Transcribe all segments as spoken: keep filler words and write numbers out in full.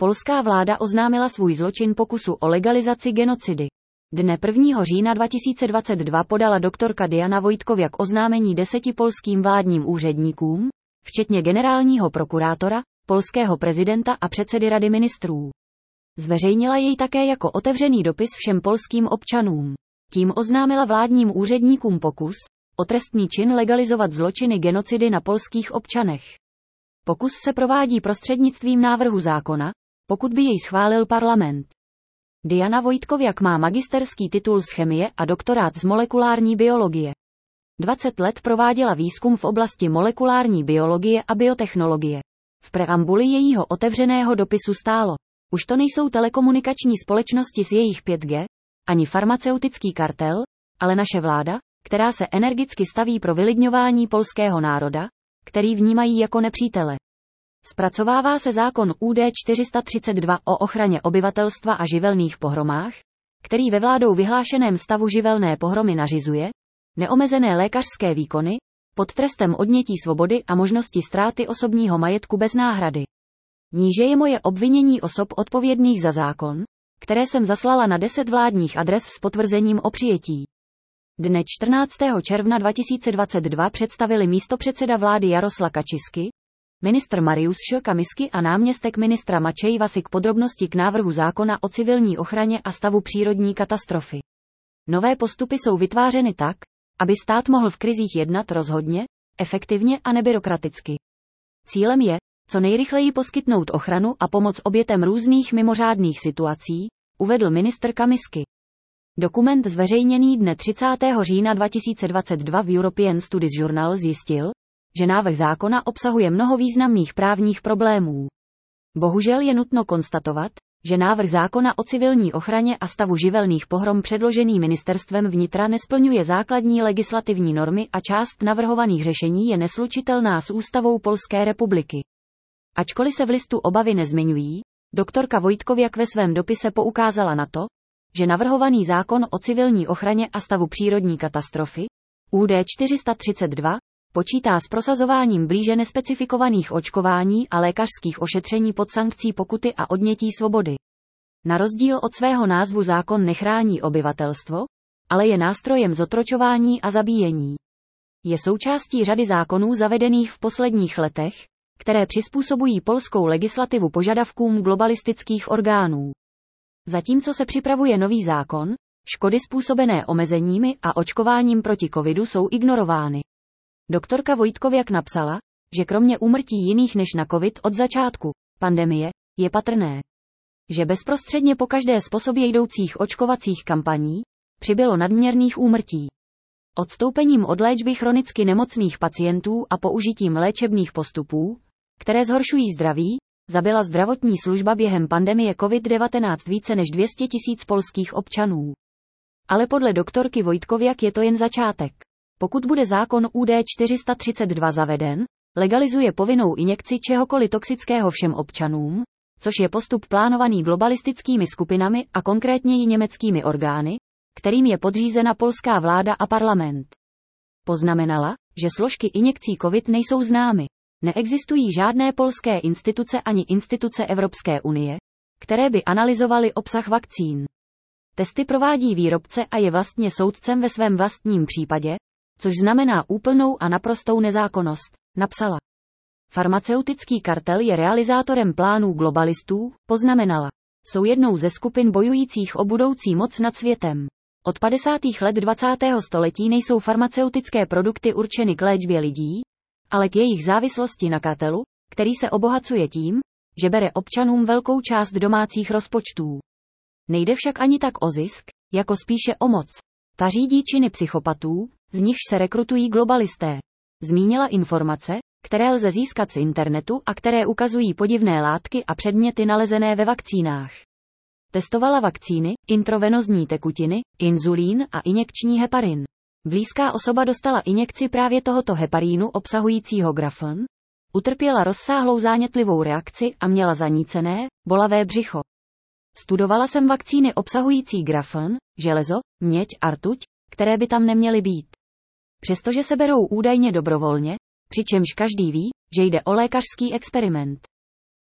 polská vláda oznámila svůj zločin pokusu o legalizaci genocidy. Dne prvního října dva tisíce dvacet dva podala doktorka Diana Wojtkowiak oznámení deseti polským vládním úředníkům, včetně generálního prokurátora, polského prezidenta a předsedy Rady ministrů. Zveřejnila jej také jako otevřený dopis všem polským občanům. Tím oznámila vládním úředníkům pokus o trestný čin legalizovat zločiny genocidy na polských občanech. Pokus se provádí prostřednictvím návrhu zákona, pokud by jej schválil parlament. Diana Wojtkowiak má magisterský titul z chemie a doktorát z molekulární biologie. dvacet let prováděla výzkum v oblasti molekulární biologie a biotechnologie. V preambuli jejího otevřeného dopisu stálo: už to nejsou telekomunikační společnosti s jejich pět G, ani farmaceutický kartel, ale naše vláda, která se energicky staví pro vylidňování polského národa, který vnímají jako nepřítele. Zpracovává se zákon U D čtyři sta třicet dva o ochraně obyvatelstva a živelných pohromách, který ve vládou vyhlášeném stavu živelné pohromy nařizuje neomezené lékařské výkony, pod trestem odnětí svobody a možnosti ztráty osobního majetku bez náhrady. Níže je moje obvinění osob odpovědných za zákon, které jsem zaslala na deset vládních adres s potvrzením o přijetí. Dne čtrnáctého června dva tisíce dvacet dva představili místopředseda vlády Jaroslav Kaczyński, ministr Mariusz Kamiński a náměstek ministra Maciej Wasik podrobnosti k návrhu zákona o civilní ochraně a stavu přírodní katastrofy. Nové postupy jsou vytvářeny tak, aby stát mohl v krizích jednat rozhodně, efektivně a nebyrokraticky. Cílem je co nejrychleji poskytnout ochranu a pomoc obětem různých mimořádných situací, uvedl ministr Kamiński. Dokument zveřejněný dne třicátého října dva tisíce dvacet dva v European Studies Journal zjistil, že návrh zákona obsahuje mnoho významných právních problémů. Bohužel je nutno konstatovat, že návrh zákona o civilní ochraně a stavu živelných pohrom předložený ministerstvem vnitra nesplňuje základní legislativní normy a část navrhovaných řešení je neslučitelná s ústavou Polské republiky. Ačkoliv se v listu obavy nezmiňují, doktorka Wojtkowiak ve svém dopise poukázala na to, že navrhovaný zákon o civilní ochraně a stavu přírodní katastrofy, U D čtyři sta třicet dva, počítá s prosazováním blíže nespecifikovaných očkování a lékařských ošetření pod sankcí pokuty a odnětí svobody. Na rozdíl od svého názvu zákon nechrání obyvatelstvo, ale je nástrojem zotročování a zabíjení. Je součástí řady zákonů zavedených v posledních letech, které přizpůsobují polskou legislativu požadavkům globalistických orgánů. Zatímco se připravuje nový zákon, škody způsobené omezeními a očkováním proti covidu jsou ignorovány. Doktorka Wojtkowiak napsala, že kromě úmrtí jiných než na covid od začátku pandemie je patrné, že bezprostředně po každé z po sobě jdoucích očkovacích kampaní přibylo nadměrných úmrtí. Odstoupením od léčby chronicky nemocných pacientů a použitím léčebných postupů, které zhoršují zdraví, zabila zdravotní služba během pandemie covid devatenáct více než dvě stě tisíc polských občanů. Ale podle doktorky Wojtkowiak je to jen začátek. Pokud bude zákon U D čtyři sta třicet dva zaveden, legalizuje povinnou injekci čehokoliv toxického všem občanům, což je postup plánovaný globalistickými skupinami a konkrétně i německými orgány, kterým je podřízena polská vláda a parlament. Poznamenala, že složky injekcí COVID nejsou známy. Neexistují žádné polské instituce ani instituce Evropské unie, které by analyzovaly obsah vakcín. Testy provádí výrobce a je vlastně soudcem ve svém vlastním případě, což znamená úplnou a naprostou nezákonnost, napsala. Farmaceutický kartel je realizátorem plánů globalistů, poznamenala. Jsou jednou ze skupin bojujících o budoucí moc nad světem. Od padesátých let dvacátého století nejsou farmaceutické produkty určeny k léčbě lidí, ale k jejich závislosti na kartelu, který se obohacuje tím, že bere občanům velkou část domácích rozpočtů. Nejde však ani tak o zisk, jako spíše o moc. Ta řídí činy psychopatů, z nichž se rekrutují globalisté. Zmínila informace, které lze získat z internetu a které ukazují podivné látky a předměty nalezené ve vakcínách. Testovala vakcíny, intravenózní tekutiny, inzulín a injekční heparin. Blízká osoba dostala injekci právě tohoto heparínu obsahujícího grafon, utrpěla rozsáhlou zánětlivou reakci a měla zanícené, bolavé břicho. Studovala jsem vakcíny obsahující grafon, železo, měď a rtuť, které by tam neměly být. Přestože se berou údajně dobrovolně, přičemž každý ví, že jde o lékařský experiment.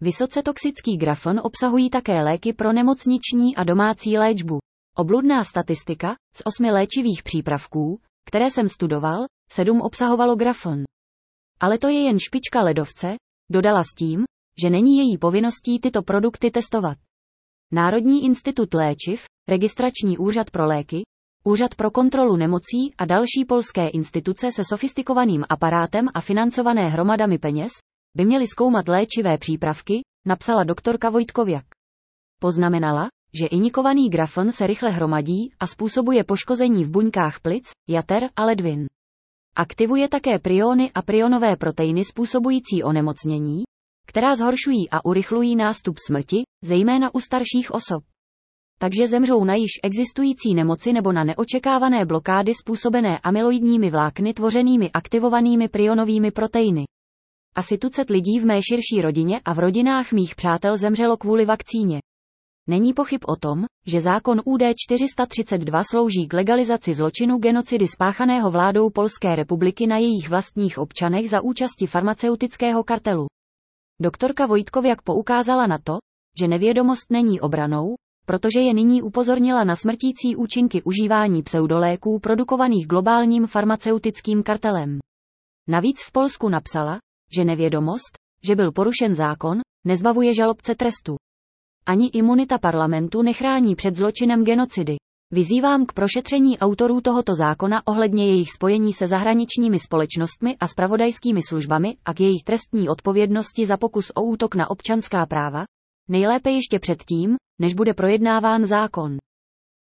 Vysoce toxický grafon obsahují také léky pro nemocniční a domácí léčbu. Obludná statistika, z osmi léčivých přípravků, které jsem studoval, sedm obsahovalo grafon. Ale to je jen špička ledovce, dodala s tím, že není její povinností tyto produkty testovat. Národní institut léčiv, registrační úřad pro léky, Úřad pro kontrolu nemocí a další polské instituce se sofistikovaným aparátem a financované hromadami peněz by měly zkoumat léčivé přípravky, napsala doktorka Vojtkoviak. Poznamenala, že injikovaný grafon se rychle hromadí a způsobuje poškození v buňkách plic, jater a ledvin. Aktivuje také priony a prionové proteiny způsobující onemocnění, která zhoršují a urychlují nástup smrti, zejména u starších osob. Takže zemřou na již existující nemoci nebo na neočekávané blokády způsobené amyloidními vlákny tvořenými aktivovanými prionovými proteiny. Asi tucet lidí v mé širší rodině a v rodinách mých přátel zemřelo kvůli vakcíně. Není pochyb o tom, že zákon U D čtyři sta třicet dva slouží k legalizaci zločinu genocidy spáchaného vládou Polské republiky na jejich vlastních občanech za účasti farmaceutického kartelu. Doktorka Vojtkoviak poukázala na to, že nevědomost není obranou, protože je nyní upozornila na smrtící účinky užívání pseudoléků produkovaných globálním farmaceutickým kartelem. Navíc v Polsku napsala, že nevědomost, že byl porušen zákon, nezbavuje žalobce trestu. Ani imunita parlamentu nechrání před zločinem genocidy. Vyzývám k prošetření autorů tohoto zákona ohledně jejich spojení se zahraničními společnostmi a zpravodajskými službami a k jejich trestní odpovědnosti za pokus o útok na občanská práva, nejlépe ještě předtím, než bude projednáván zákon.